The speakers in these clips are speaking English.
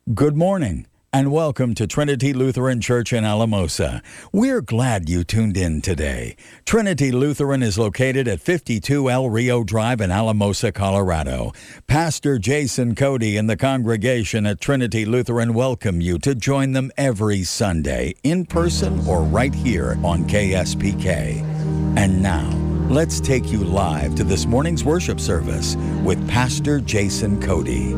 Good morning, and welcome to Trinity Lutheran Church in Alamosa. We're glad you tuned in today. Trinity Lutheran is located at 52 El Rio Drive in Alamosa, Colorado. Pastor Jason Cody and the congregation at Trinity Lutheran welcome you to join them every Sunday, in person or right here on KSPK. And now, let's take you live to this morning's worship service with Pastor Jason Cody.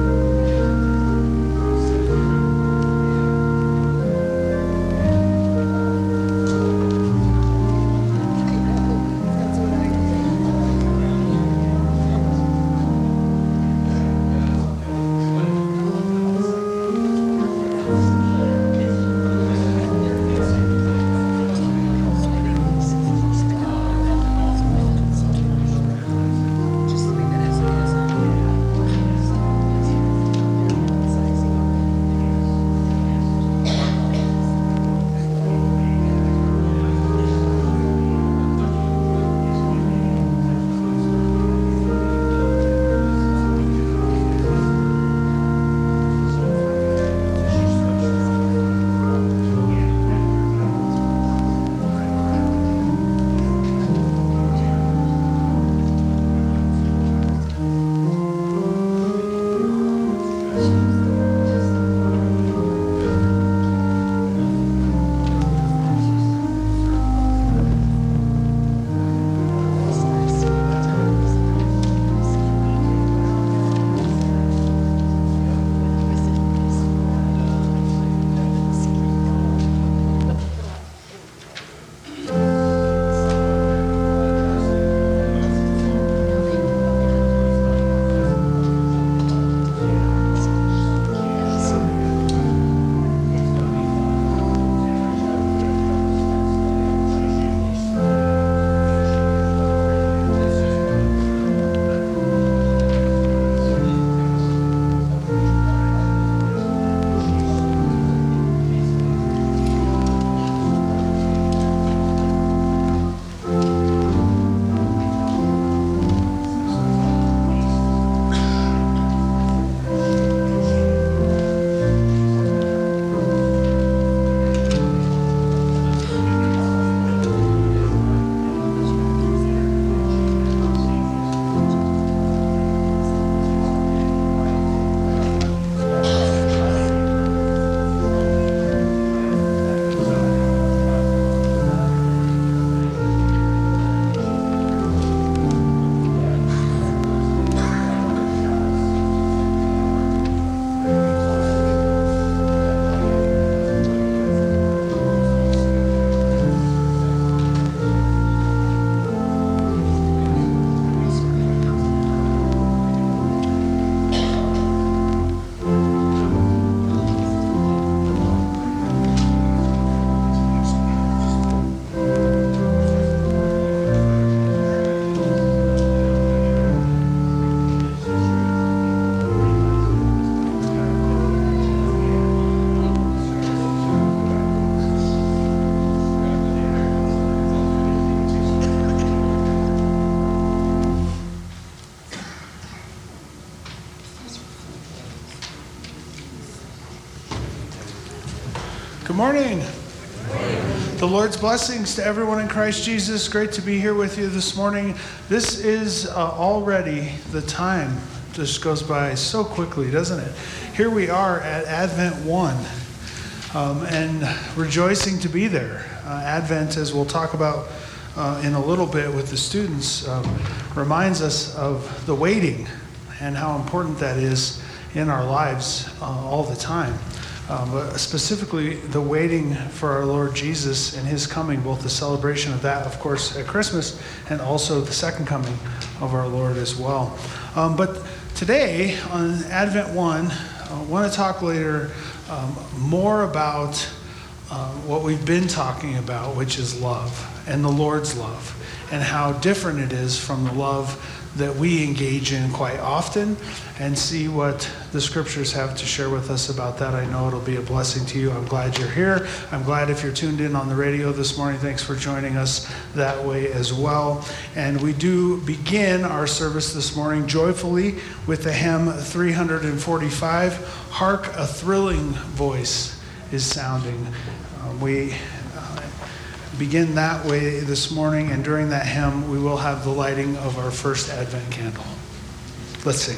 Good morning. The Lord's blessings to everyone in Christ Jesus. Great to be here with you this morning. This is already the time. Just goes by so quickly, doesn't it? Here we are at Advent 1 and rejoicing to be there. Advent, as we'll talk about in a little bit with the students, reminds us of the waiting and how important that is in our lives all the time. But specifically the waiting for our Lord Jesus and his coming, both the celebration of that, of course, at Christmas, and also the second coming of our Lord as well. But today, on Advent 1, I want to talk later more about what we've been talking about, which is love and the Lord's love, and how different it is from the love that we engage in quite often and see what the scriptures have to share with us about that. I know it'll be a blessing to you. I'm glad you're here. I'm glad if you're tuned in on the radio this morning. Thanks for joining us that way as well. And we do begin our service this morning joyfully with the hymn 345, Hark a Thrilling Voice is Sounding. We begin that way this morning, and during that hymn we will have the lighting of our first Advent candle. Let's sing.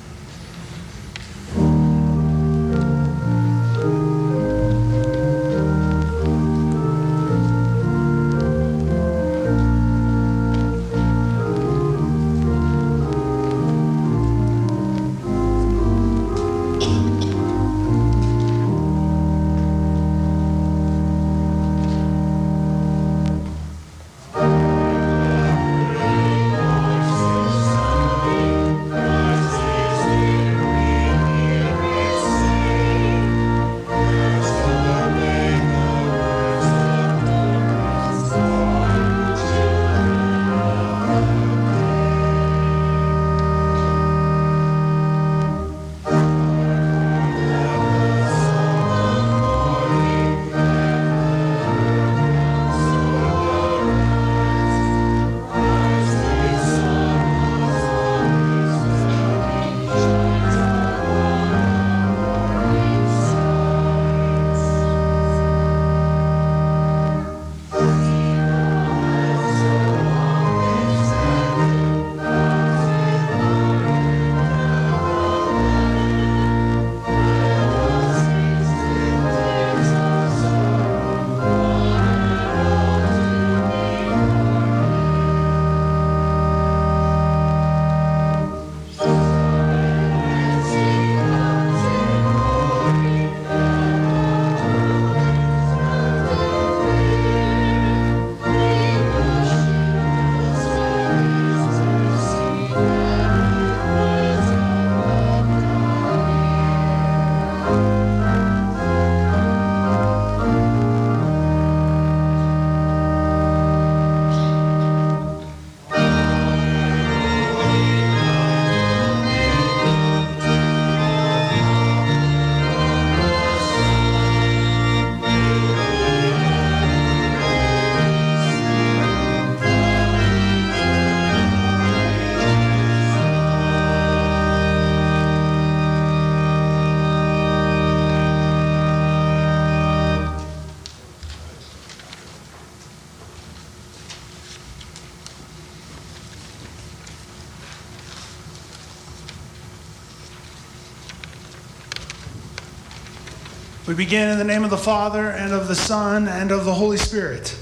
We begin in the name of the Father, and of the Son, and of the Holy Spirit.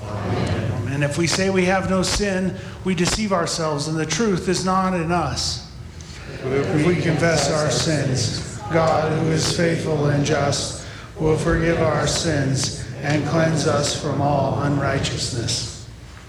Amen. And if we say we have no sin, we deceive ourselves, and the truth is not in us. If we confess our sins, God, who is faithful and just, will forgive our sins and cleanse us from all unrighteousness.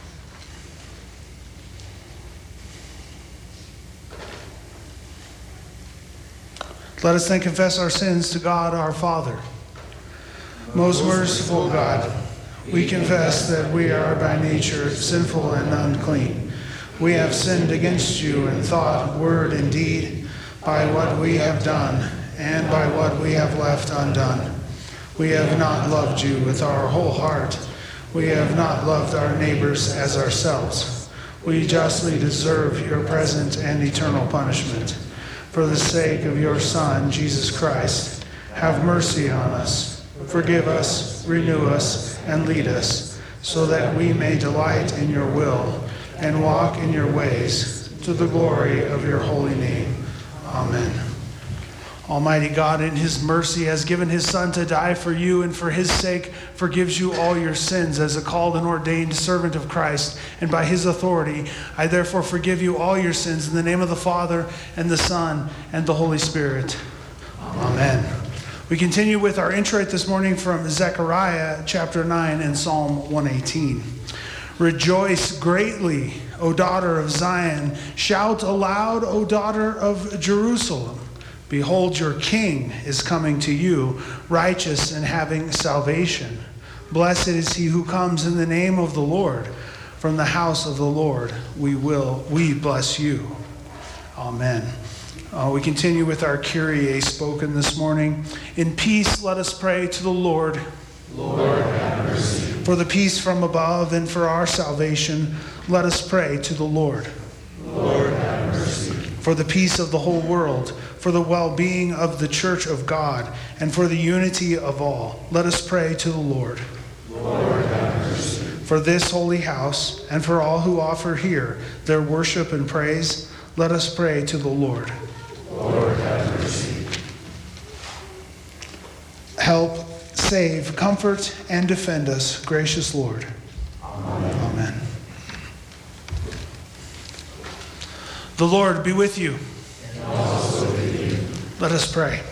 Let us then confess our sins to God our Father. Most merciful God, we confess that we are by nature sinful and unclean. We have sinned against you in thought, word, and deed, by what we have done and by what we have left undone. We have not loved you with our whole heart. We have not loved our neighbors as ourselves. We justly deserve your present and eternal punishment. For the sake of your Son, Jesus Christ, have mercy on us. Forgive us, renew us, and lead us, so that we may delight in your will and walk in your ways, to the glory of your holy name. Amen. Almighty God, in his mercy, has given his Son to die for you, and for his sake forgives you all your sins as a called and ordained servant of Christ. And by his authority, I therefore forgive you all your sins in the name of the Father, and the Son, and the Holy Spirit. Amen. We continue with our introit this morning from Zechariah chapter 9 and Psalm 118. Rejoice greatly, O daughter of Zion. Shout aloud, O daughter of Jerusalem. Behold, your king is coming to you, righteous and having salvation. Blessed is he who comes in the name of the Lord. from the house of the Lord, we bless you. Amen. We continue with our Kyrie spoken this morning. In peace, let us pray to the Lord. Lord, have mercy. For the peace from above and for our salvation, let us pray to the Lord. Lord, have mercy. For the peace of the whole world, for the well-being of the church of God, and for the unity of all, let us pray to the Lord. Lord, have mercy. For this holy house, and for all who offer here their worship and praise, let us pray to the Lord. Lord, have mercy. Help, save, comfort, and defend us, gracious Lord. Amen. Amen. The Lord be with you. And also with you. Let us pray.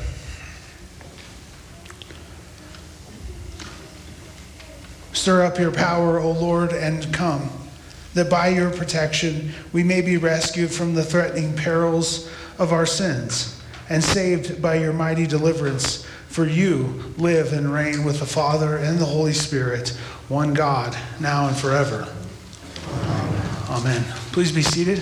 Stir up your power, O Lord, and come, that by your protection we may be rescued from the threatening perils of our sins, and saved by your mighty deliverance. For you live and reign with the Father and the Holy Spirit, one God, now and forever. Amen. Please be seated.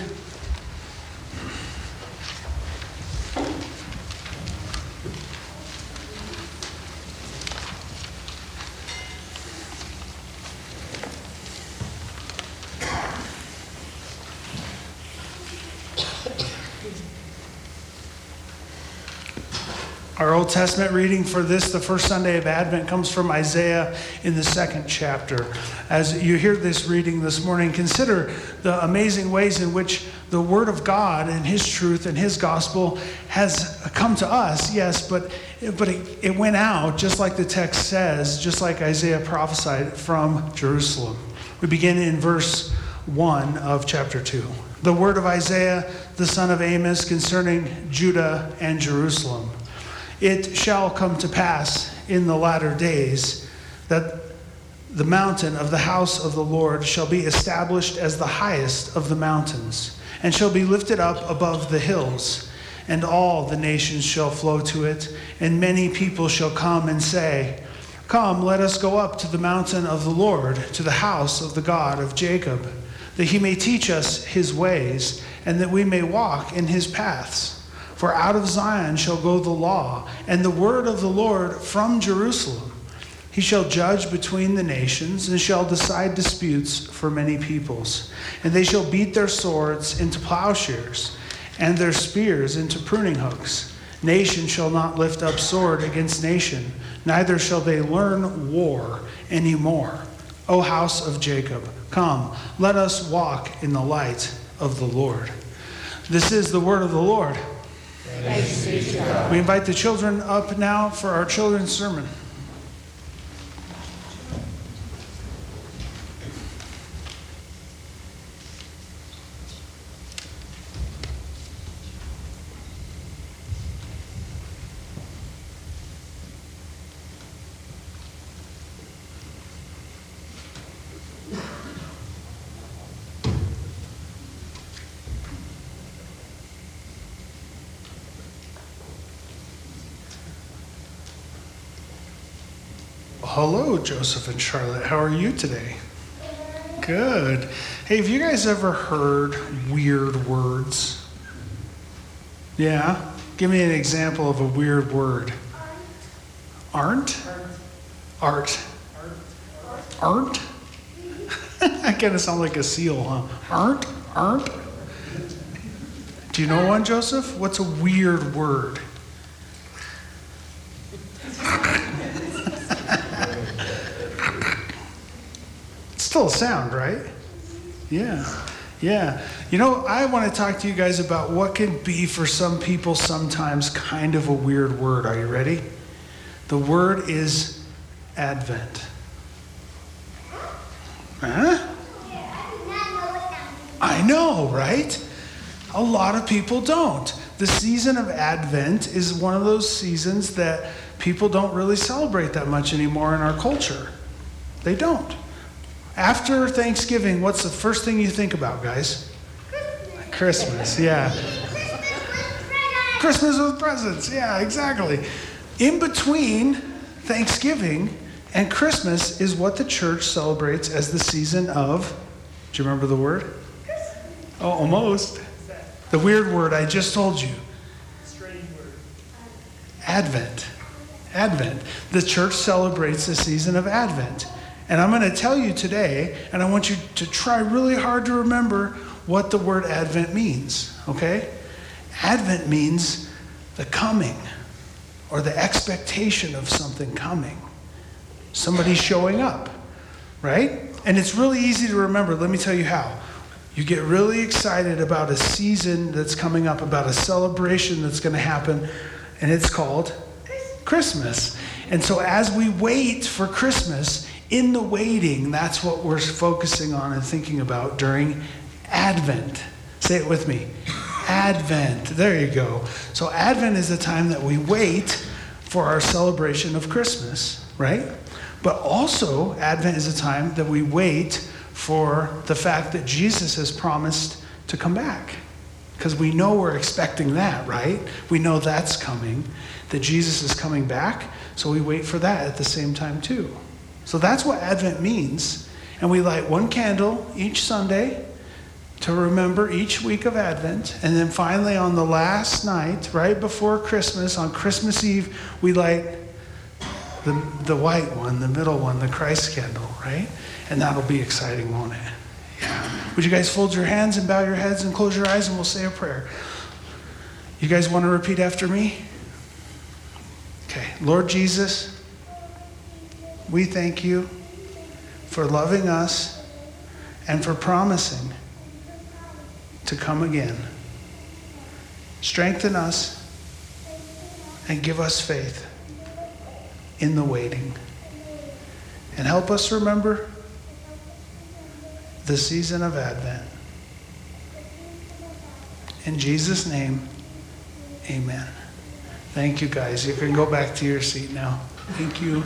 Our Old Testament reading for this, the first Sunday of Advent, comes from Isaiah in the 2nd chapter. As you hear this reading this morning, consider the amazing ways in which the Word of God and His truth and His gospel has come to us, yes, but it went out, just like the text says, just like Isaiah prophesied, from Jerusalem. We begin in verse 1 of chapter 2. The word of Isaiah, the son of Amos, concerning Judah and Jerusalem. It shall come to pass in the latter days that the mountain of the house of the Lord shall be established as the highest of the mountains, and shall be lifted up above the hills, and all the nations shall flow to it, and many people shall come and say, Come, let us go up to the mountain of the Lord, to the house of the God of Jacob, that he may teach us his ways, and that we may walk in his paths. For out of Zion shall go the law, and the word of the Lord from Jerusalem. He shall judge between the nations, and shall decide disputes for many peoples. And they shall beat their swords into plowshares, and their spears into pruning hooks. Nation shall not lift up sword against nation, neither shall they learn war any more. O house of Jacob, come, let us walk in the light of the Lord. This is the word of the Lord. Thanks be to God. We invite the children up now for our children's sermon. Hello, Joseph and Charlotte. How are you today? Good. Hey, have you guys ever heard weird words? Yeah? Give me an example of a weird word. Aren't? Art. Aren't? I kind of sound like a seal, huh? Aren't? Do you know one, Joseph? What's a weird word? Still a sound, right? Yeah. You know, I want to talk to you guys about what can be for some people sometimes kind of a weird word. Are you ready? The word is Advent. Huh? I know, right? A lot of people don't. The season of Advent is one of those seasons that people don't really celebrate that much anymore in our culture. They don't. After Thanksgiving, what's the first thing you think about, guys? Christmas, yeah. Christmas with presents, yeah, exactly. In between Thanksgiving and Christmas is what the church celebrates as the season of Do you remember the word? Oh, almost. The weird word I just told you. Strange word. Advent. Advent. The church celebrates the season of Advent. And I'm going to tell you today, and I want you to try really hard to remember what the word Advent means, okay? Advent means the coming or the expectation of something coming. Somebody showing up, right? And it's really easy to remember. Let me tell you how. You get really excited about a season that's coming up, about a celebration that's going to happen, and it's called Christmas. And so as we wait for Christmas, in the waiting, that's what we're focusing on and thinking about during Advent. Say it with me. Advent. There you go. So Advent is the time that we wait for our celebration of Christmas, right? But also, Advent is a time that we wait for the fact that Jesus has promised to come back. Because we know we're expecting that, right? We know that's coming, that Jesus is coming back. So we wait for that at the same time too. So that's what Advent means. And we light one candle each Sunday to remember each week of Advent. And then finally on the last night, right before Christmas, on Christmas Eve, we light the white one, the middle one, the Christ candle, right? And that'll be exciting, won't it? Yeah. Would you guys fold your hands and bow your heads and close your eyes and we'll say a prayer. You guys want to repeat after me? Okay. Lord Jesus, we thank you for loving us and for promising to come again. Strengthen us and give us faith in the waiting. And help us remember the season of Advent. In Jesus' name, amen. Thank you, guys. You can go back to your seat now. Thank you.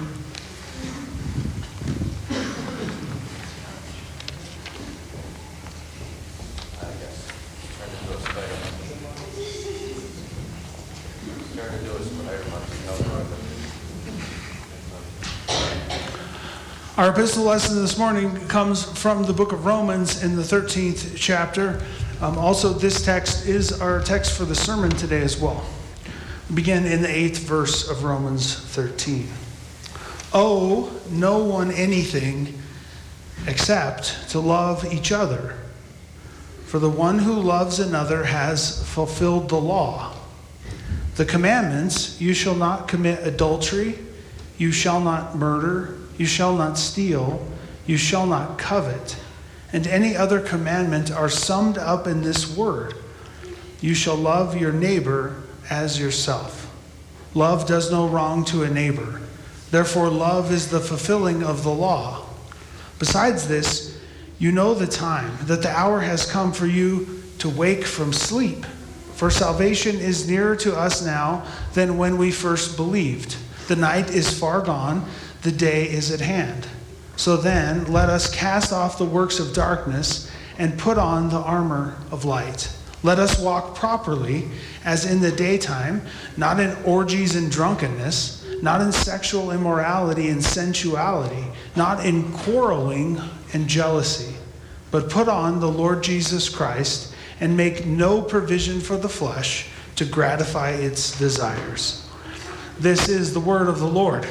Our epistle lesson this morning comes from the book of Romans in the 13th chapter. Also, this text is our text for the sermon today as well. We begin in the 8th verse of Romans 13. Owe no one anything except to love each other. For the one who loves another has fulfilled the law. The commandments, you shall not commit adultery, you shall not murder, you shall not steal, you shall not covet, and any other commandment are summed up in this word: you shall love your neighbor as yourself. Love does no wrong to a neighbor. Therefore, love is the fulfilling of the law. Besides this, you know the time, that the hour has come for you to wake from sleep. For salvation is nearer to us now than when we first believed. The night is far gone, the day is at hand. So then, let us cast off the works of darkness and put on the armor of light. Let us walk properly as in the daytime, not in orgies and drunkenness, not in sexual immorality and sensuality, not in quarreling and jealousy, but put on the Lord Jesus Christ and make no provision for the flesh to gratify its desires. This is the word of the Lord.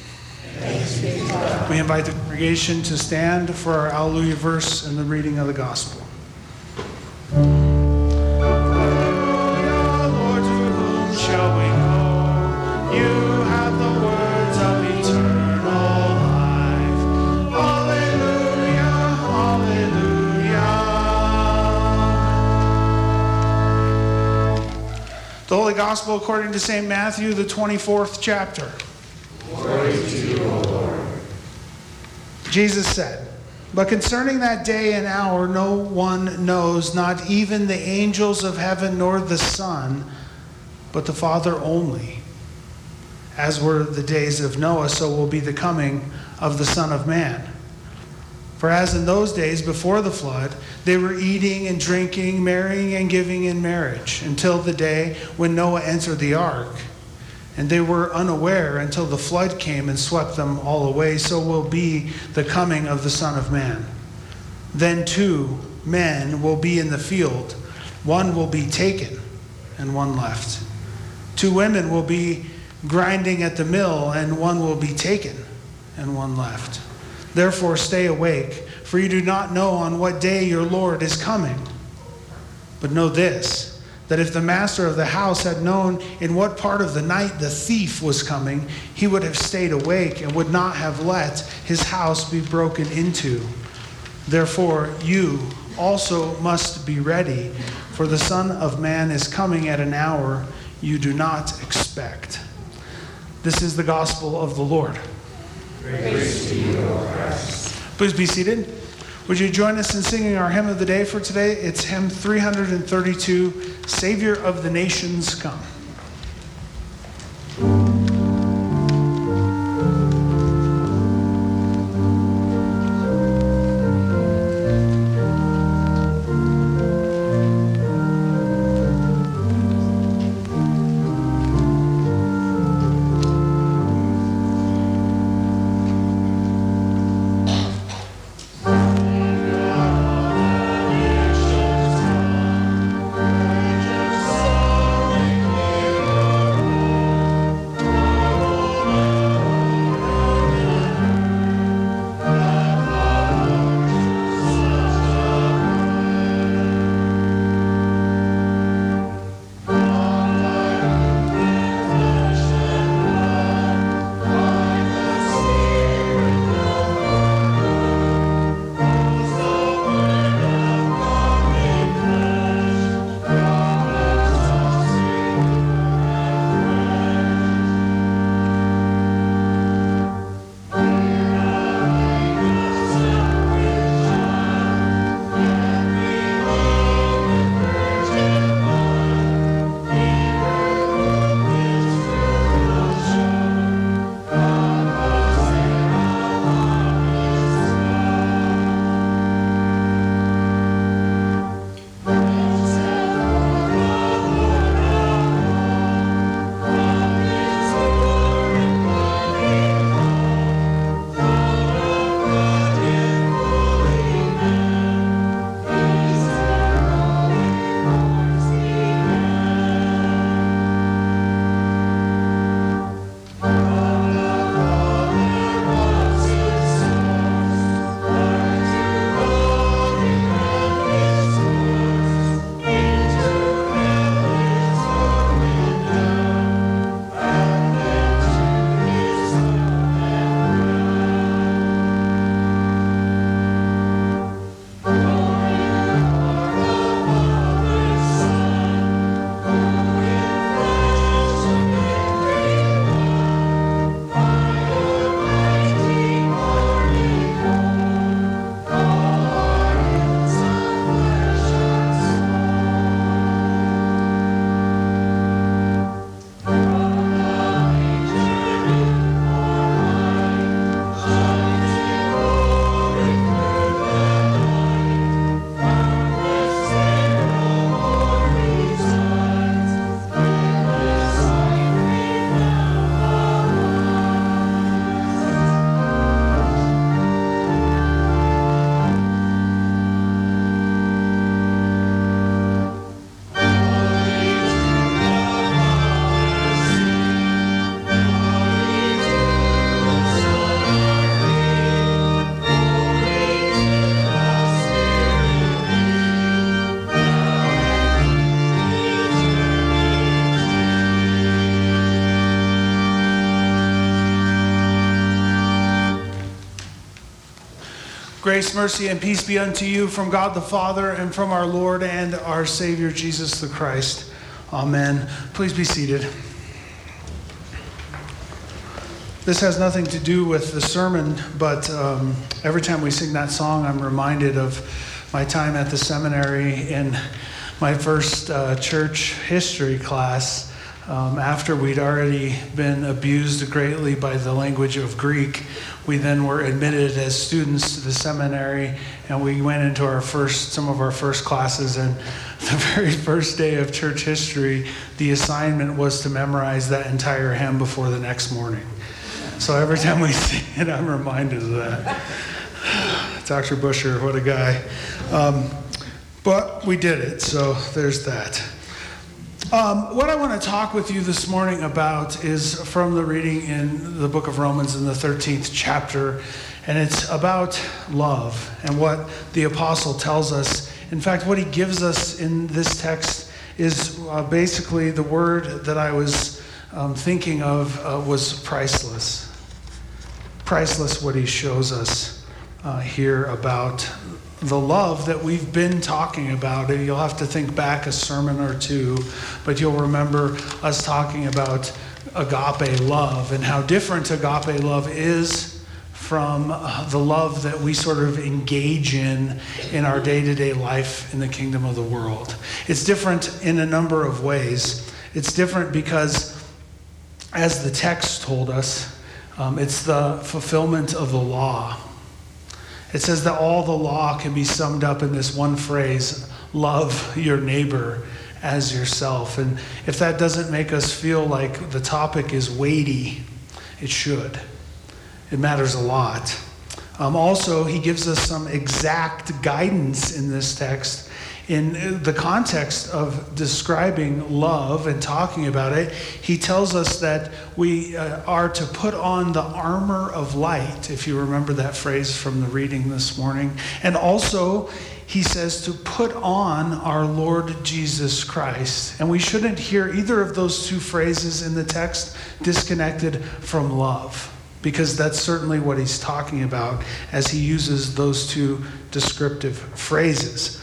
We invite the congregation to stand for our Alleluia verse and the reading of the gospel. Alleluia, Lord, to whom shall we go? You have the words of eternal life. Alleluia, alleluia. The Holy Gospel according to St. Matthew, the 24th chapter. Glory to you, O Lord. Jesus said, "But concerning that day and hour no one knows, not even the angels of heaven nor the Son, but the Father only. As were the days of Noah, so will be the coming of the Son of Man. For as in those days before the flood, they were eating and drinking, marrying and giving in marriage, until the day when Noah entered the ark. And they were unaware until the flood came and swept them all away. So will be the coming of the Son of Man. Then 2 men will be in the field. One will be taken and one left. 2 women will be grinding at the mill, and one will be taken and one left. Therefore stay awake, for you do not know on what day your Lord is coming. But know this, that if the master of the house had known in what part of the night the thief was coming, he would have stayed awake and would not have let his house be broken into. Therefore you also must be ready, for the Son of Man is coming at an hour you do not expect. This is the gospel of the Lord. Praise to you, O Christ. Please be seated. Would you join us in singing our hymn of the day for today? It's hymn 332, Savior of the Nations, Come. Grace, mercy, and peace be unto you from God the Father and from our Lord and our Savior, Jesus the Christ. Amen. Please be seated. This has nothing to do with the sermon, but every time we sing that song, I'm reminded of my time at the seminary in my first church history class. After we'd already been abused greatly by the language of Greek, we then were admitted as students to the seminary, and we went into some of our first classes, and the very first day of church history, the assignment was to memorize that entire hymn before the next morning. So every time we sing it, I'm reminded of that. Dr. Busher, what a guy. But we did it, so there's that. What I want to talk with you this morning about is from the reading in the book of Romans in the 13th chapter, and it's about love and what the apostle tells us. In fact, what he gives us in this text is basically the word that I was thinking of was priceless. Priceless what he shows us here about the love that we've been talking about. And you'll have to think back a sermon or two, but you'll remember us talking about agape love and how different agape love is from the love that we sort of engage in our day-to-day life in the kingdom of the world. It's different in a number of ways. It's different because, as the text told us, it's the fulfillment of the law. It says that all the law can be summed up in this one phrase, love your neighbor as yourself. And if that doesn't make us feel like the topic is weighty, it should. It matters a lot. Also, he gives us some exact guidance in this text in the context of describing love and talking about it. He tells us that we are to put on the armor of light, if you remember that phrase from the reading this morning. And also, he says to put on our Lord Jesus Christ. And we shouldn't hear either of those two phrases in the text disconnected from love, because that's certainly what he's talking about as he uses those two descriptive phrases.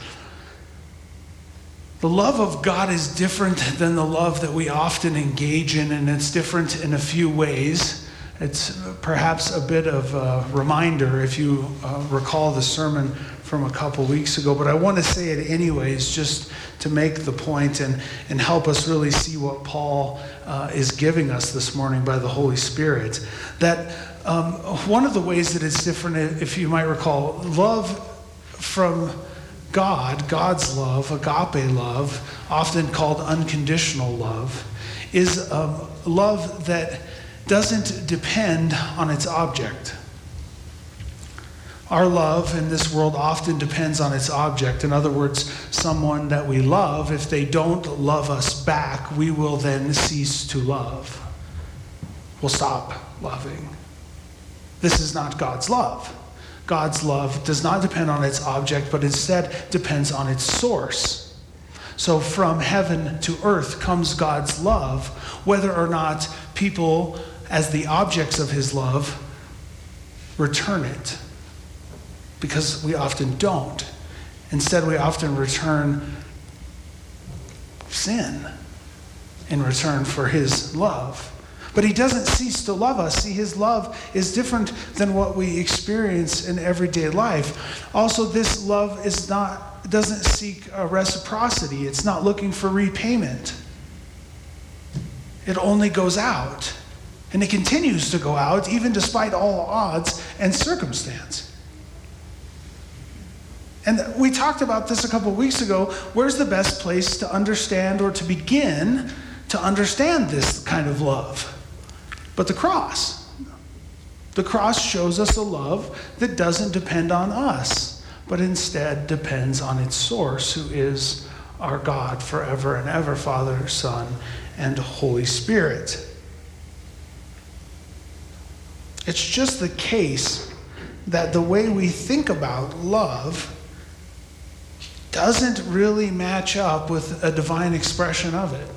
The love of God is different than the love that we often engage in, and it's different in a few ways. It's perhaps a bit of a reminder if you recall the sermon from a couple weeks ago, but I want to say it anyways just to make the point and help us really see what Paul is giving us this morning by the Holy Spirit. That one of the ways that it's different, if you might recall, love from God, God's love, agape love, often called unconditional love, is love that doesn't depend on its object. Our love in this world often depends on its object. In other words, someone that we love, if they don't love us back, we will then cease to love. We'll stop loving. This is not God's love. God's love does not depend on its object, but instead depends on its source. So from heaven to earth comes God's love, whether or not people, as the objects of his love, return it. Because we often don't. Instead, we often return sin in return for his love. But he doesn't cease to love us. See, his love is different than what we experience in everyday life. Also, this love doesn't seek a reciprocity. It's not looking for repayment. It only goes out. And it continues to go out, even despite all odds and circumstance. And we talked about this a couple of weeks ago. Where's the best place to understand or to begin to understand this kind of love? But the cross. The cross shows us a love that doesn't depend on us, but instead depends on its source, who is our God forever and ever, Father, Son, and Holy Spirit. It's just the case that the way we think about love doesn't really match up with a divine expression of it.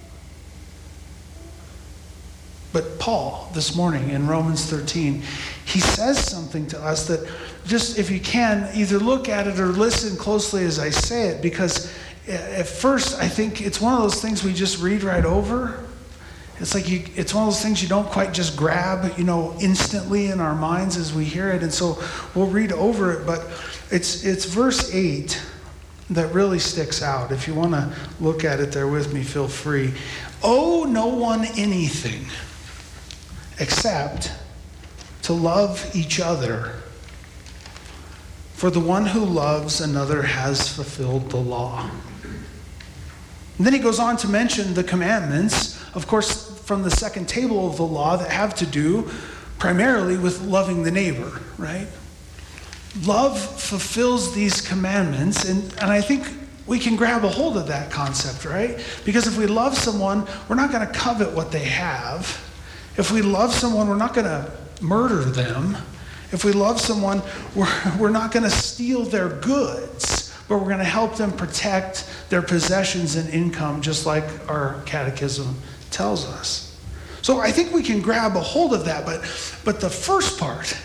But Paul, this morning in Romans 13, he says something to us that just, if you can, either look at it or listen closely as I say it, because at first I think it's one of those things we just read right over. It's like it's one of those things you don't quite just grab, instantly in our minds as we hear it. And so we'll read over it, but it's verse 8 that really sticks out. If you want to look at it there with me, feel free. Owe no one anything except to love each other. For the one who loves another has fulfilled the law. And then he goes on to mention the commandments, of course, from the second table of the law, that have to do primarily with loving the neighbor, right? Love fulfills these commandments, and I think we can grab a hold of that concept, right? Because if we love someone, we're not going to covet what they have. If we love someone, we're not going to murder them. If we love someone, we're not going to steal their goods, but we're going to help them protect their possessions and income, just like our catechism tells us. So I think we can grab a hold of that, but the first part,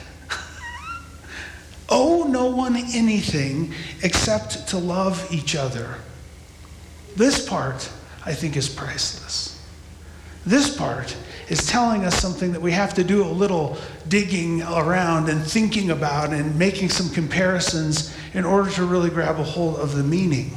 owe no one anything except to love each other. This part, I think, is priceless. This part is telling us something that we have to do a little digging around and thinking about and making some comparisons in order to really grab a hold of the meaning.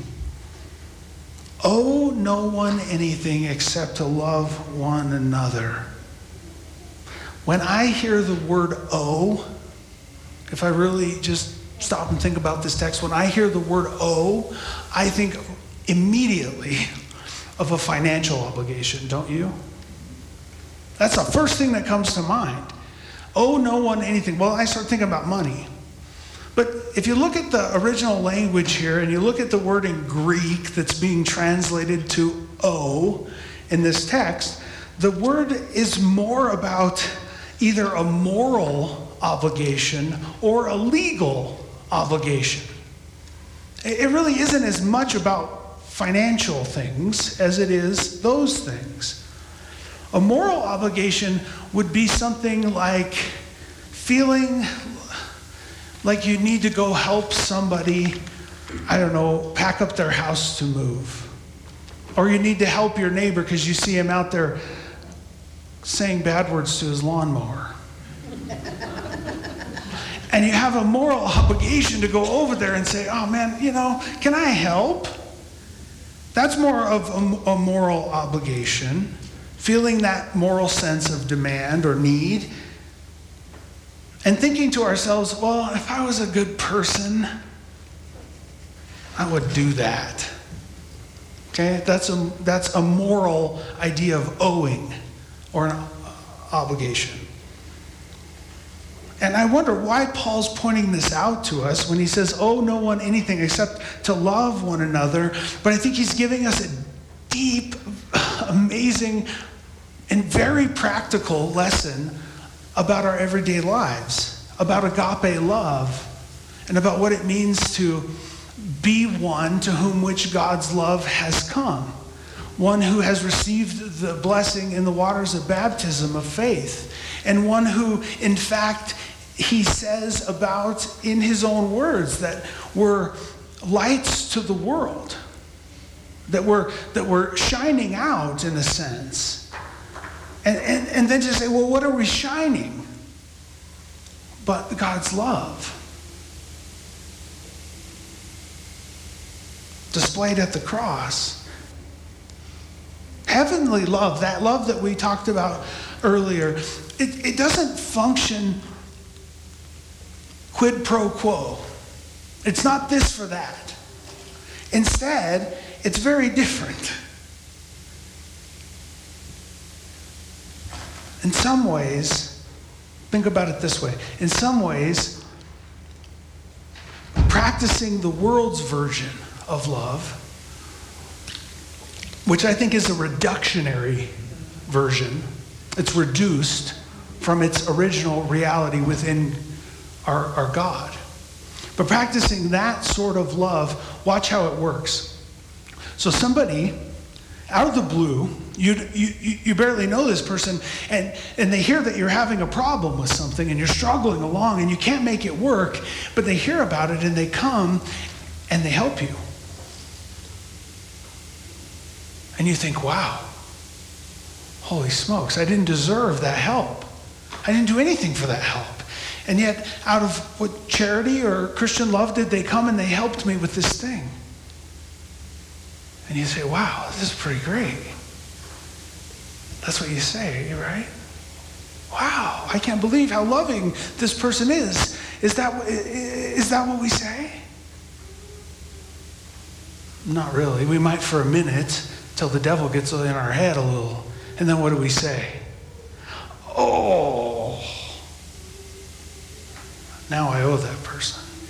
Owe no one anything except to love one another. When I hear the word owe, if I really just stop and think about this text, when I hear the word owe, I think immediately of a financial obligation, don't you? That's the first thing that comes to mind. Owe no one anything. Well, I start thinking about money. But if you look at the original language here and you look at the word in Greek that's being translated to owe in this text, the word is more about either a moral obligation or a legal obligation. It really isn't as much about financial things as it is those things. A moral obligation would be something like feeling like you need to go help somebody, I don't know, pack up their house to move. Or you need to help your neighbor because you see him out there saying bad words to his lawnmower. And you have a moral obligation to go over there and say, oh man, can I help? That's more of a moral obligation, feeling that moral sense of demand or need, and thinking to ourselves, well, if I was a good person, I would do that. Okay, that's a moral idea of owing or an obligation. And I wonder why Paul's pointing this out to us when he says, owe no one anything except to love one another. But I think he's giving us a deep, amazing, and very practical lesson about our everyday lives, about agape love, and about what it means to be one to whom which God's love has come. One who has received the blessing in the waters of baptism of faith. And one who, in fact, he says about in his own words that we're lights to the world. That we're shining out in a sense. And then to say, well, what are we shining? But God's love. Displayed at the cross. Heavenly love, that love that we talked about earlier, it doesn't function quid pro quo. It's not this for that. Instead, it's very different. In some ways, think about it this way. In some ways, practicing the world's version of love, which I think is a reductionary version. It's reduced from its original reality within our God. But practicing that sort of love, watch how it works. So somebody, out of the blue, you barely know this person, and they hear that you're having a problem with something, and you're struggling along, and you can't make it work, but they hear about it, and they come, and they help you. And you think, wow, holy smokes, I didn't deserve that help. I didn't do anything for that help. And yet, out of what charity or Christian love did they come and they helped me with this thing. And you say, wow, this is pretty great. That's what you say, right? Wow, I can't believe how loving this person is. Is that what we say? Not really. We might for a minute, till the devil gets in our head a little. And then what do we say? Oh, now I owe that person.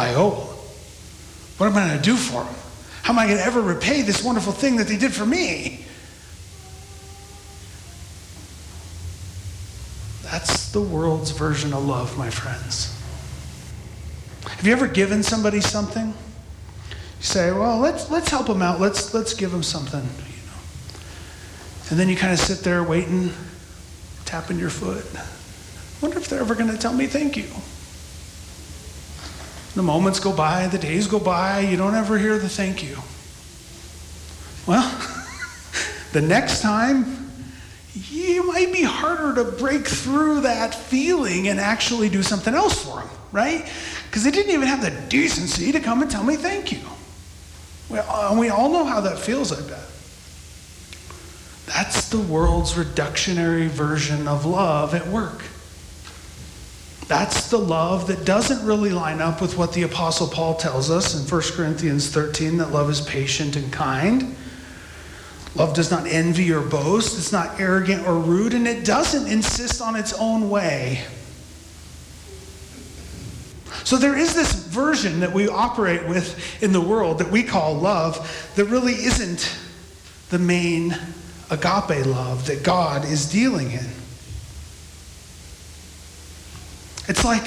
I owe. What am I going to do for them? How am I going to ever repay this wonderful thing that they did for me? That's the world's version of love, my friends. Have you ever given somebody something? You say, well, let's help them out. Let's give them something. And then you kind of sit there waiting, tapping your foot. Wonder if they're ever going to tell me thank you. The moments go by, the days go by, you don't ever hear the thank you. Well, the next time, it might be harder to break through that feeling and actually do something else for them, right? Because they didn't even have the decency to come and tell me thank you. We all know how that feels, I bet. That's the world's reductionary version of love at work. That's the love that doesn't really line up with what the Apostle Paul tells us in 1 Corinthians 13, that love is patient and kind. Love does not envy or boast. It's not arrogant or rude, and it doesn't insist on its own way. So there is this version that we operate with in the world that we call love that really isn't the main agape love that God is dealing in. It's like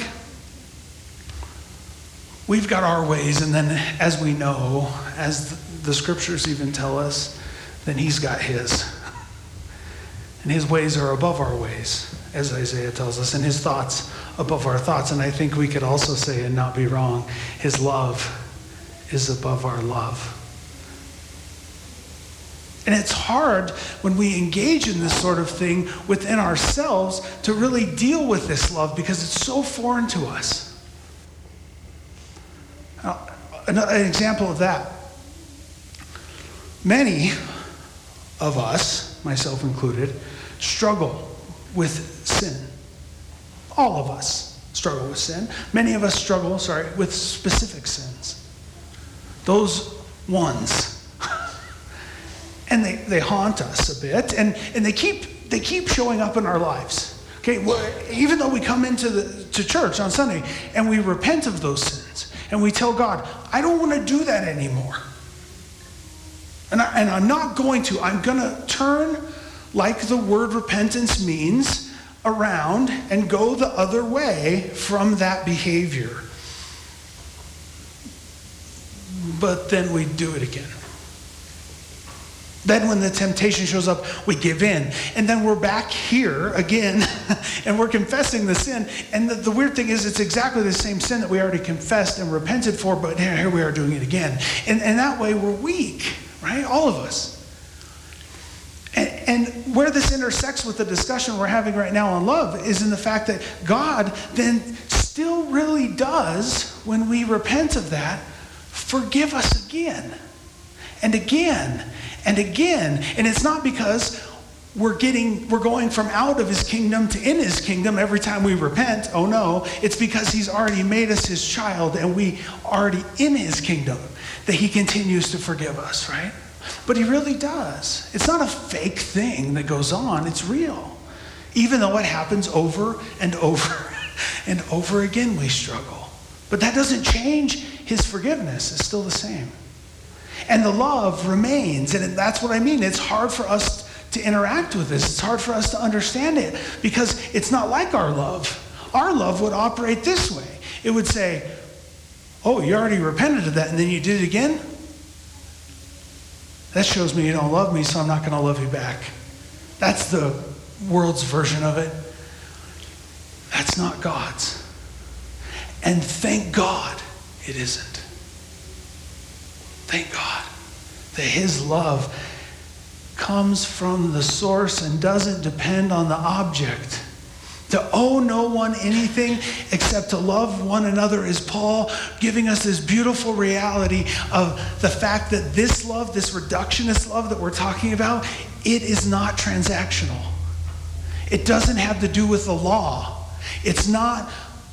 we've got our ways, and then as we know, as the scriptures even tell us, then he's got his. And his ways are above our ways, as Isaiah tells us, and his thoughts above our thoughts. And I think we could also say, and not be wrong, his love is above our love. And it's hard when we engage in this sort of thing within ourselves to really deal with this love because it's so foreign to us. Now, an example of that. Many of us, myself included, struggle with sin. All of us struggle with sin. Many of us struggle, with specific sins. Those ones. And they haunt us a bit, and they keep showing up in our lives. Okay, well, even though we come into church on Sunday and we repent of those sins and we tell God, I don't want to do that anymore. And I'm not going to. I'm going to turn, like the word repentance means, around and go the other way from that behavior. But then we do it again. Then when the temptation shows up, we give in. And then we're back here again, and we're confessing the sin. And the weird thing is, it's exactly the same sin that we already confessed and repented for, but here we are doing it again. And that way we're weak, right? All of us. And where this intersects with the discussion we're having right now on love is in the fact that God then still really does, when we repent of that, forgive us again and again and again. And it's not because we're going from out of his kingdom to in his kingdom every time we repent. Oh no, it's because he's already made us his child and we already in his kingdom that he continues to forgive us, right? But he really does. It's not a fake thing that goes on. It's real. Even though it happens over and over and over again, we struggle. But that doesn't change his forgiveness. It's still the same. And the love remains. And that's what I mean. It's hard for us to interact with this. It's hard for us to understand it because it's not like our love. Our love would operate this way. It would say, oh, you already repented of that and then you did it again? That shows me you don't love me, so I'm not going to love you back. That's the world's version of it. That's not God's. And thank God it isn't. Thank God that his love comes from the source and doesn't depend on the object. To owe no one anything except to love one another is Paul giving us this beautiful reality of the fact that this love, this reductionist love that we're talking about, it is not transactional. It doesn't have to do with the law. It's not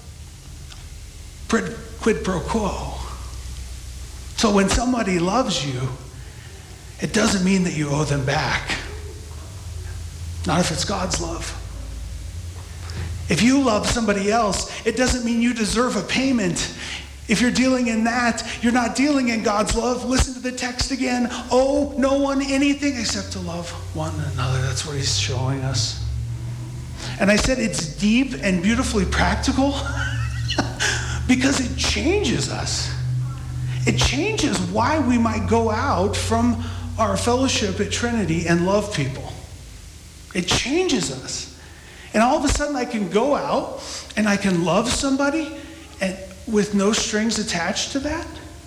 quid pro quo. So when somebody loves you, it doesn't mean that you owe them back. Not if it's God's love. If you love somebody else, it doesn't mean you deserve a payment If you're dealing in that, you're not dealing in God's love. Listen to the text again. Owe no one anything except to love one another. That's what he's showing us. And I said it's deep and beautifully practical because it changes us. It changes why we might go out from our fellowship at Trinity and love people. It changes us. And all of a sudden I can go out and I can love somebody and with no strings attached to that?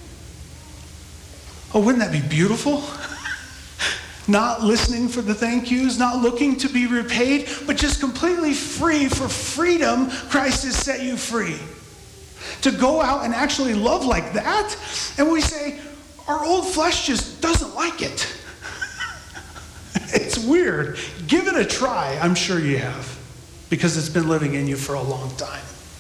Oh, wouldn't that be beautiful? Not listening for the thank yous, not looking to be repaid, but just completely free. For freedom, Christ has set you free. To go out and actually love like that, and we say, our old flesh just doesn't like it. It's weird. Give it a try. I'm sure you have, because it's been living in you for a long time.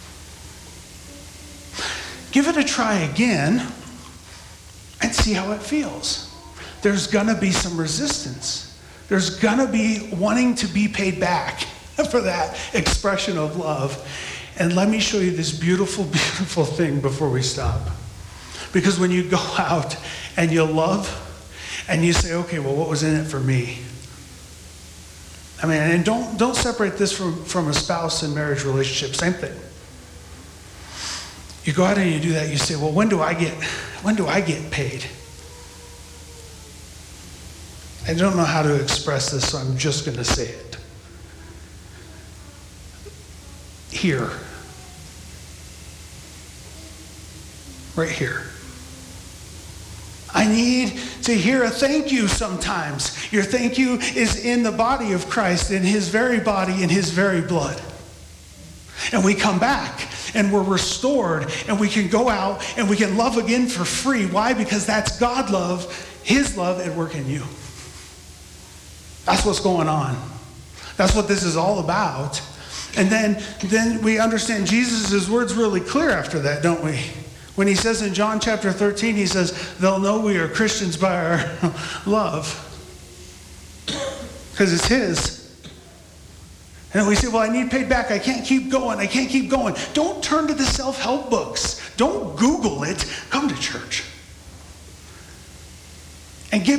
Give it a try again and see how it feels. There's going to be some resistance. There's going to be wanting to be paid back for that expression of love. And let me show you this beautiful, beautiful thing before we stop. Because when you go out and you love and you say, okay, well, what was in it for me? I mean, and don't separate this from a spouse and marriage relationship. Same thing. You go out and you do that, you say, well, when do I get paid? I don't know how to express this, so I'm just going to say it. Here. Right here. I need to hear a thank you sometimes. Your thank you is in the body of Christ, in his very body, in his very blood. And we come back and we're restored and we can go out and we can love again for free. Why? Because that's God love, his love at work in you. That's what's going on. That's what this is all about. And then we understand Jesus' words really clear after that, don't we? When he says in John chapter 13, he says, they'll know we are Christians by our love. Because it's his. And we say, well, I need paid back. I can't keep going. I can't keep going. Don't turn to the self-help books. Don't Google it. Come to church. And get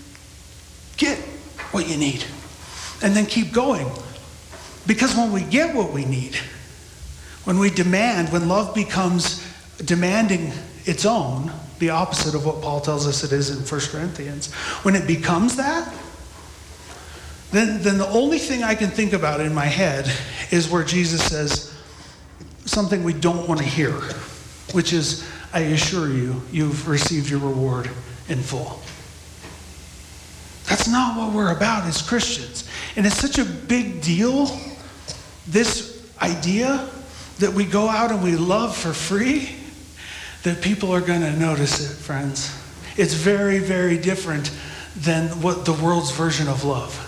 what you need. And then keep going. Because when we get what we need, when we demand, when love becomes demanding its own, the opposite of what Paul tells us it is in 1 Corinthians, when it becomes that, then the only thing I can think about in my head is where Jesus says something we don't want to hear, which is, I assure you, you've received your reward in full. That's not what we're about as Christians. And it's such a big deal, this idea that we go out and we love for free, that people are going to notice it, friends. It's very, very different than what the world's version of love.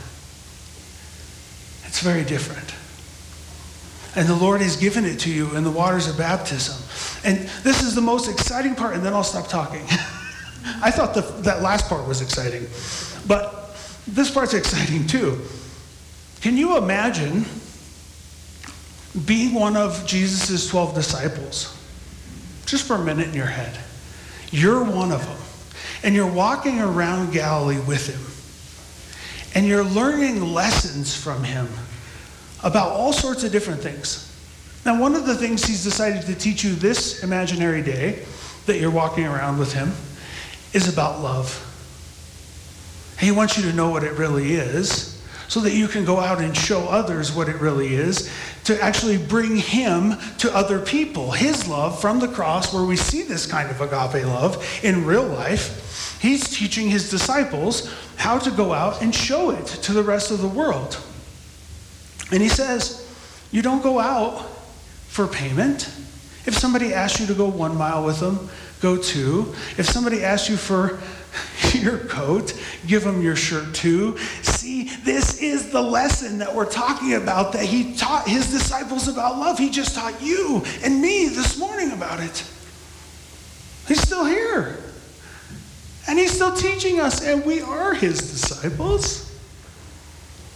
It's very different. And the Lord has given it to you in the waters of baptism. And this is the most exciting part, and then I'll stop talking. I thought that last part was exciting. But this part's exciting too. Can you imagine being one of Jesus' 12 disciples? Just for a minute in your head. You're one of them. And you're walking around Galilee with him. And you're learning lessons from him about all sorts of different things. Now, one of the things he's decided to teach you this imaginary day that you're walking around with him is about love. He wants you to know what it really is so that you can go out and show others what it really is, to actually bring him to other people. His love from the cross, where we see this kind of agape love in real life, he's teaching his disciples how to go out and show it to the rest of the world. And he says, you don't go out for payment. If somebody asks you to go 1 mile with them, go 2. If somebody asks you for your coat, give them your shirt too. See, this is the lesson that we're talking about, that he taught his disciples about love. He just taught you and me this morning about it. He's still here. And he's still teaching us, and we are his disciples.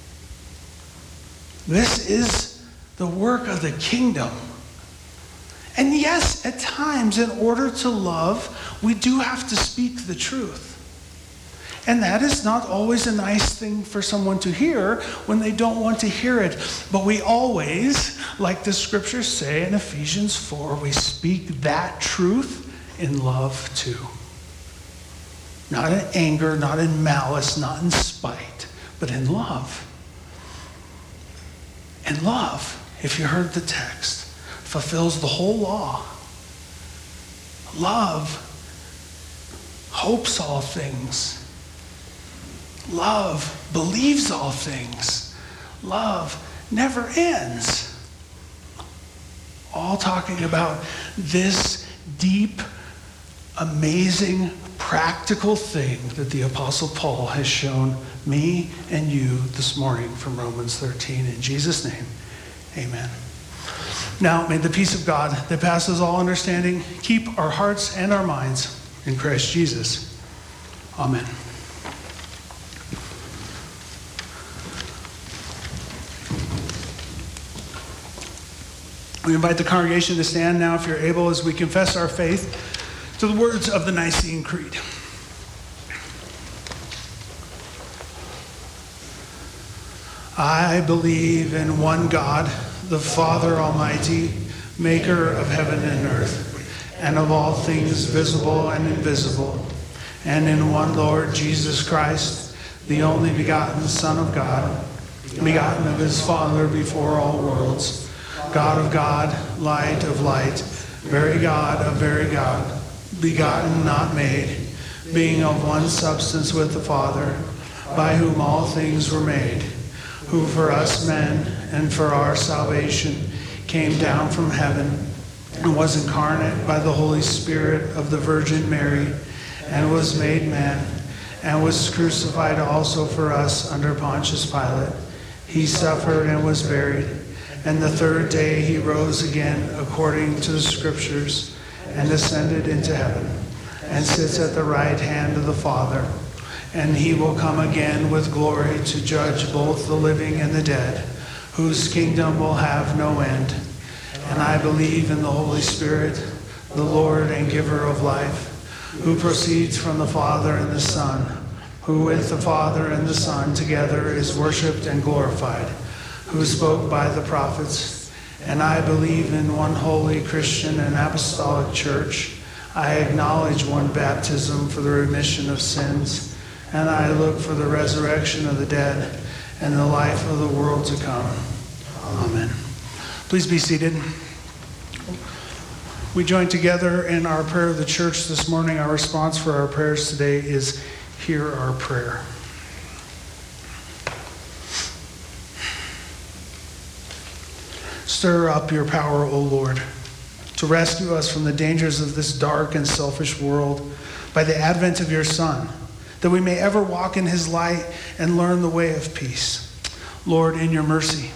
This is the work of the kingdom. And yes, at times, in order to love, we do have to speak the truth. And that is not always a nice thing for someone to hear when they don't want to hear it. But we always, like the scriptures say in Ephesians 4, we speak that truth in love too. Not in anger, not in malice, not in spite, but in love. And love, if you heard the text, fulfills the whole law. Love hopes all things. Love believes all things. Love never ends. All talking about this deep, amazing, practical thing that the Apostle Paul has shown me and you this morning from Romans 13. In Jesus' name, amen. Now, may the peace of God that passes all understanding keep our hearts and our minds in Christ Jesus. Amen. We invite the congregation to stand now, if you're able, as we confess our faith to the words of the Nicene Creed. I believe in one God, the Father Almighty, maker of heaven and earth, and of all things visible and invisible, and in one Lord Jesus Christ, the only begotten Son of God, begotten of his Father before all worlds, God of God, light of light, very God of very God, begotten, not made, being of one substance with the Father, by whom all things were made, who for us men and for our salvation came down from heaven and was incarnate by the Holy Spirit of the Virgin Mary, and was made man, and was crucified also for us under Pontius Pilate. He suffered and was buried, and the third day he rose again according to the Scriptures, and ascended into heaven, and sits at the right hand of the Father. And he will come again with glory to judge both the living and the dead, whose kingdom will have no end. And I believe in the Holy Spirit, the Lord and giver of life, who proceeds from the Father and the Son, who with the Father and the Son together is worshipped and glorified, who spoke by the prophets. And I believe in one holy Christian and apostolic church. I acknowledge one baptism for the remission of sins, and I look for the resurrection of the dead and the life of the world to come. Amen. Please be seated. We join together in our prayer of the church this morning. Our response for our prayers today is, hear our prayer. Stir up your power, O Lord, to rescue us from the dangers of this dark and selfish world by the advent of your Son, that we may ever walk in his light and learn the way of peace. Lord, in your mercy.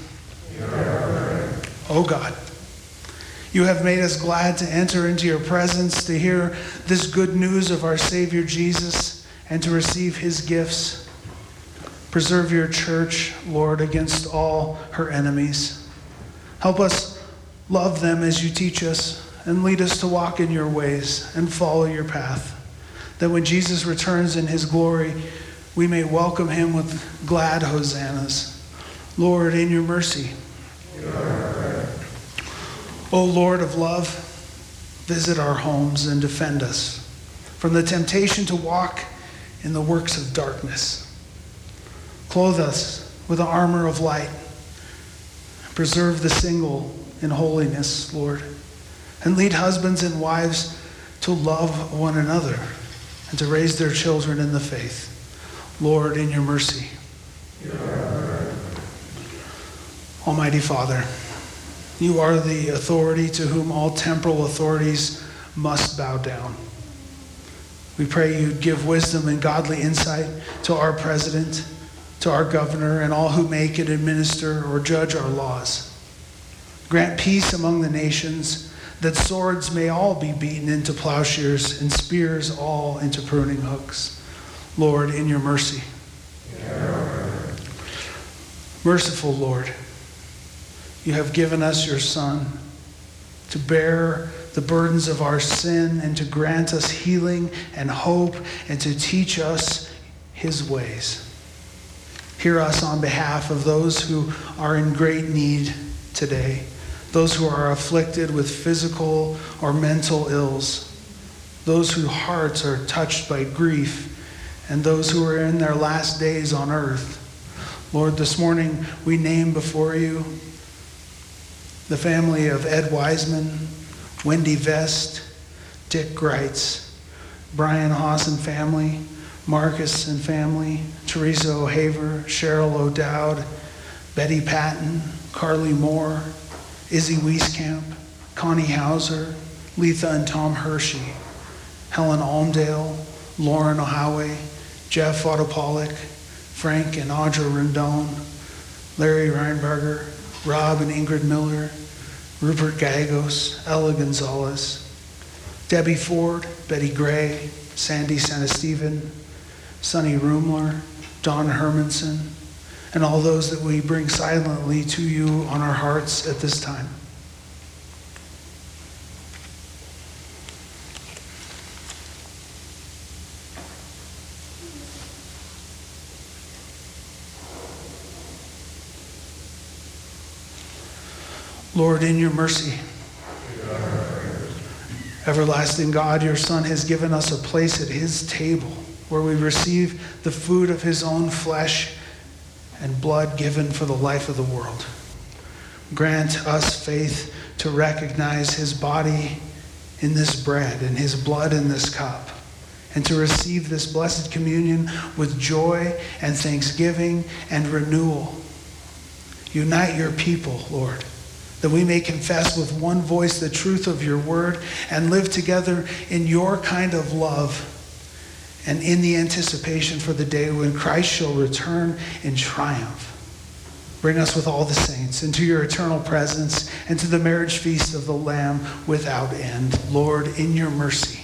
O God, you have made us glad to enter into your presence, to hear this good news of our Savior Jesus, and to receive his gifts. Preserve your church, Lord, against all her enemies. Help us love them as you teach us, and lead us to walk in your ways and follow your path, that when Jesus returns in his glory, we may welcome him with glad hosannas. Lord, in your mercy. O Lord of love, visit our homes and defend us from the temptation to walk in the works of darkness. Clothe us with the armor of light. Preserve the single in holiness, Lord, and lead husbands and wives to love one another and to raise their children in the faith. Lord, in your mercy. Almighty Father, you are the authority to whom all temporal authorities must bow down. We pray you'd give wisdom and godly insight to our president, to our governor, and all who make and administer or judge our laws. Grant peace among the nations, that swords may all be beaten into plowshares and spears all into pruning hooks. Lord, in your mercy. Merciful Lord, you have given us your Son, to bear the burdens of our sin and to grant us healing and hope and to teach us his ways. Hear us on behalf of those who are in great need today, those who are afflicted with physical or mental ills, those whose hearts are touched by grief, and those who are in their last days on earth. Lord, this morning we name before you the family of Ed Wiseman, Wendy Vest, Dick Greitz, Brian Haas and family, Marcus and family, Teresa O'Haver, Cheryl O'Dowd, Betty Patton, Carly Moore, Izzy Wieskamp, Connie Hauser, Letha and Tom Hershey, Helen Almdale, Lauren Ohaway, Jeff Ottopolik, Frank and Audra Rendon, Larry Reinberger, Rob and Ingrid Miller, Rupert Gallegos, Ella Gonzalez, Debbie Ford, Betty Gray, Sandy Sanesteven, Sonny Rumler, Don Hermanson, and all those that we bring silently to you on our hearts at this time. Lord, in your mercy, everlasting God, your Son has given us a place at his table where we receive the food of his own flesh and blood given for the life of the world. Grant us faith to recognize his body in this bread and his blood in this cup, and to receive this blessed communion with joy and thanksgiving and renewal. Unite your people, Lord, that we may confess with one voice the truth of your word and live together in your kind of love and in the anticipation for the day when Christ shall return in triumph. Bring us with all the saints into your eternal presence and to the marriage feast of the Lamb without end. Lord, in your mercy.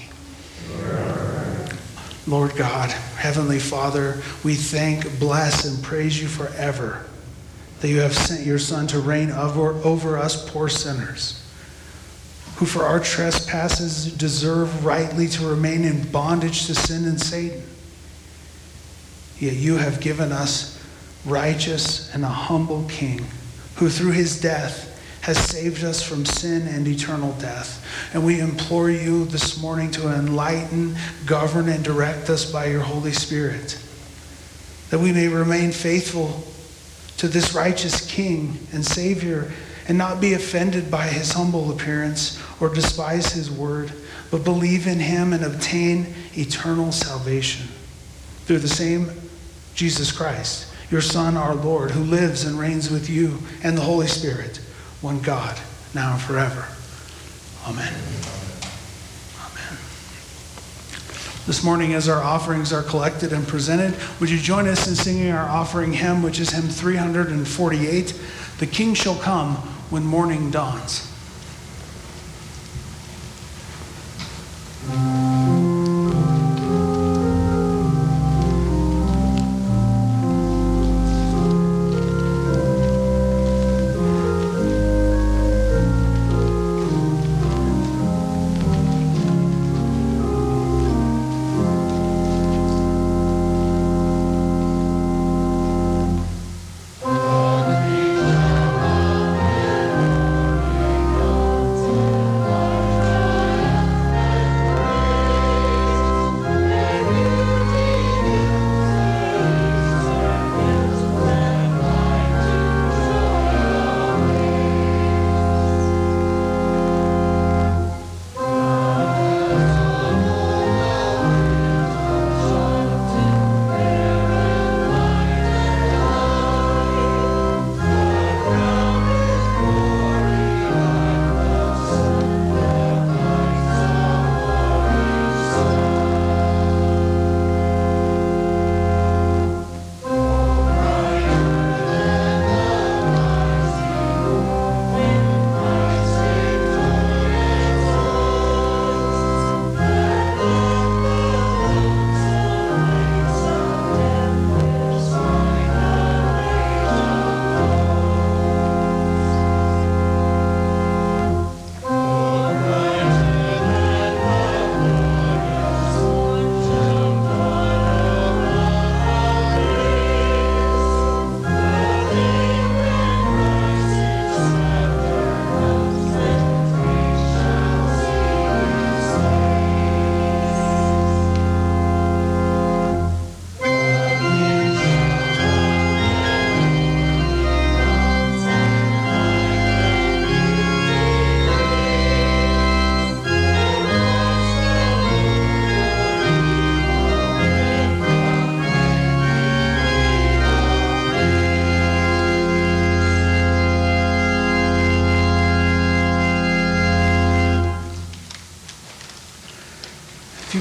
Lord God, Heavenly Father, we thank, bless, and praise you forever that you have sent your Son to reign over us poor sinners, who for our trespasses deserve rightly to remain in bondage to sin and Satan. Yet you have given us righteous and a humble King, who through his death has saved us from sin and eternal death. And we implore you this morning to enlighten, govern, and direct us by your Holy Spirit, that we may remain faithful to this righteous King and Savior and not be offended by his humble appearance or despise his word, but believe in him and obtain eternal salvation through the same Jesus Christ, your Son, our Lord, who lives and reigns with you and the Holy Spirit, one God, now and forever. Amen. Amen. This morning, as our offerings are collected and presented, would you join us in singing our offering hymn, which is hymn 348, "The King Shall Come When Morning Dawns." Amen.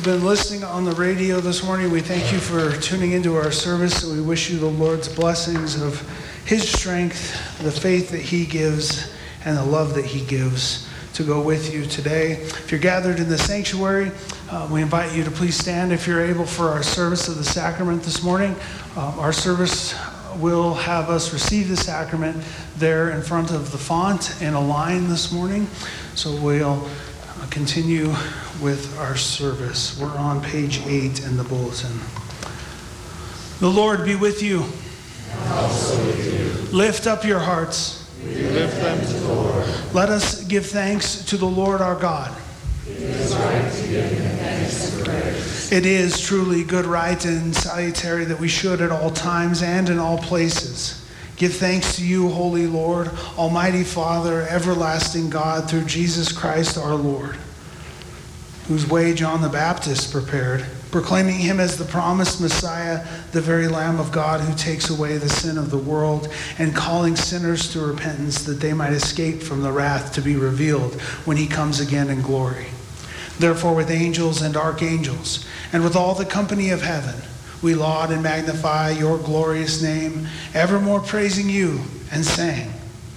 you've been listening on the radio this morning, we thank you for tuning into our service. We wish you the Lord's blessings of his strength, the faith that he gives, and the love that he gives to go with you today. If you're gathered in the sanctuary, we invite you to please stand if you're able for our service of the sacrament this morning. Our service will have us receive the sacrament there in front of the font in a line this morning. So we'll continue with our service. We're on page 8 in the bulletin. The Lord be with you. And also with you. Lift up your hearts. We lift them to the Lord. Let us give thanks to the Lord our God. It is right to give him thanks and praise. It is truly good, right, and salutary that we should at all times and in all places give thanks to you, Holy Lord, Almighty Father, everlasting God, through Jesus Christ our Lord, whose way John the Baptist prepared, proclaiming him as the promised Messiah, the very Lamb of God who takes away the sin of the world, and calling sinners to repentance that they might escape from the wrath to be revealed when he comes again in glory. Therefore, with angels and archangels, and with all the company of heaven, we laud and magnify your glorious name, evermore praising you and saying,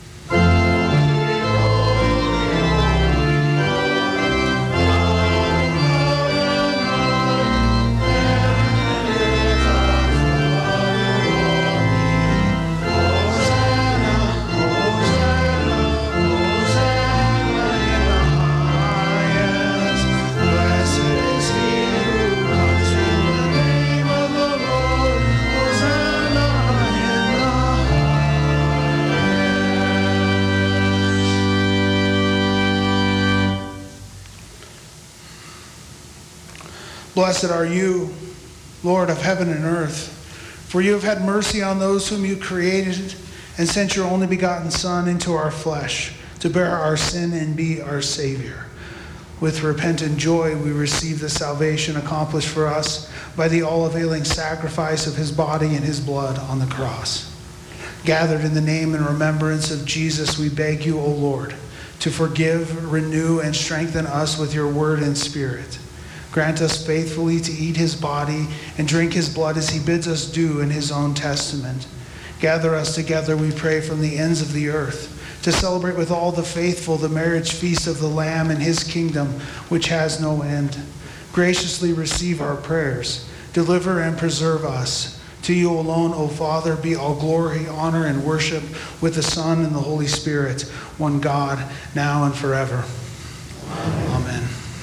Blessed are you, Lord of heaven and earth, for you have had mercy on those whom you created and sent your only begotten Son into our flesh to bear our sin and be our Savior. With repentant joy we receive the salvation accomplished for us by the all-availing sacrifice of his body and his blood on the cross. Gathered in the name and remembrance of Jesus, we beg you, O Lord, to forgive, renew, and strengthen us with your word and spirit. Grant us faithfully to eat his body and drink his blood as he bids us do in his own testament. Gather us together, we pray, from the ends of the earth to celebrate with all the faithful the marriage feast of the Lamb in his kingdom, which has no end. Graciously receive our prayers. Deliver and preserve us. To you alone, O Father, be all glory, honor, and worship with the Son and the Holy Spirit, one God, now and forever. Amen.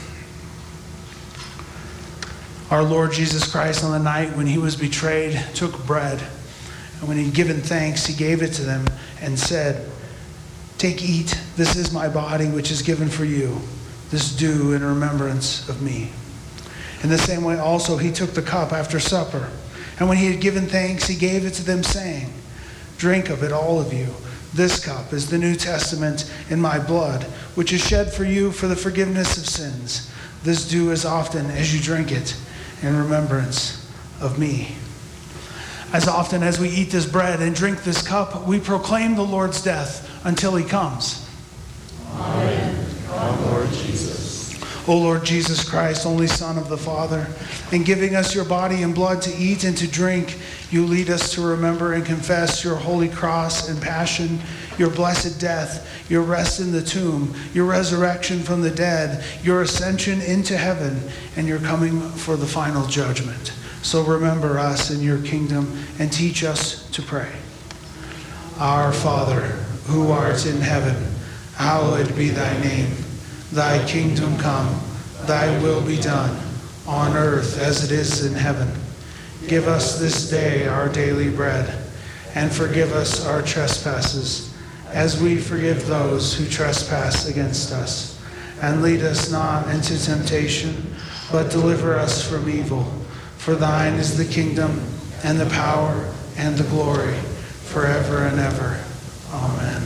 Our Lord Jesus Christ, on the night when he was betrayed, took bread. And when he had given thanks, he gave it to them and said, "Take, eat. This is my body, which is given for you. This do in remembrance of me." In the same way also he took the cup after supper. And when he had given thanks, he gave it to them, saying, "Drink of it, all of you. This cup is the New Testament in my blood, which is shed for you for the forgiveness of sins. This do as often as you drink it in remembrance of me." As often as we eat this bread and drink this cup, we proclaim the Lord's death until he comes. Amen. Come, Lord Jesus. O Lord Jesus Christ, only Son of the Father, in giving us your body and blood to eat and to drink, you lead us to remember and confess your holy cross and passion, your blessed death, your rest in the tomb, your resurrection from the dead, your ascension into heaven, and your coming for the final judgment. So remember us in your kingdom and teach us to pray. Our Father, who art in heaven, hallowed be thy name. Thy kingdom come, thy will be done, on earth as it is in heaven. Give us this day our daily bread, and forgive us our trespasses, as we forgive those who trespass against us. And lead us not into temptation, but deliver us from evil. For thine is the kingdom, and the power, and the glory, forever and ever. Amen.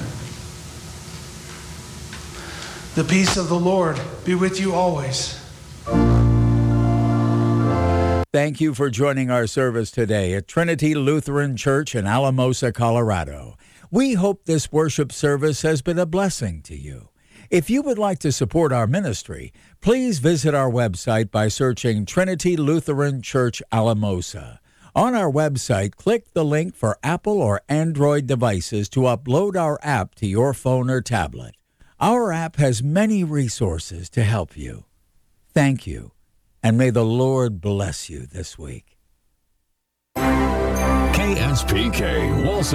The peace of the Lord be with you always. Thank you for joining our service today at Trinity Lutheran Church in Alamosa, Colorado. We hope this worship service has been a blessing to you. If you would like to support our ministry, please visit our website by searching Trinity Lutheran Church Alamosa. On our website, click the link for Apple or Android devices to upload our app to your phone or tablet. Our app has many resources to help you. Thank you, and may the Lord bless you this week. KSPK Walson.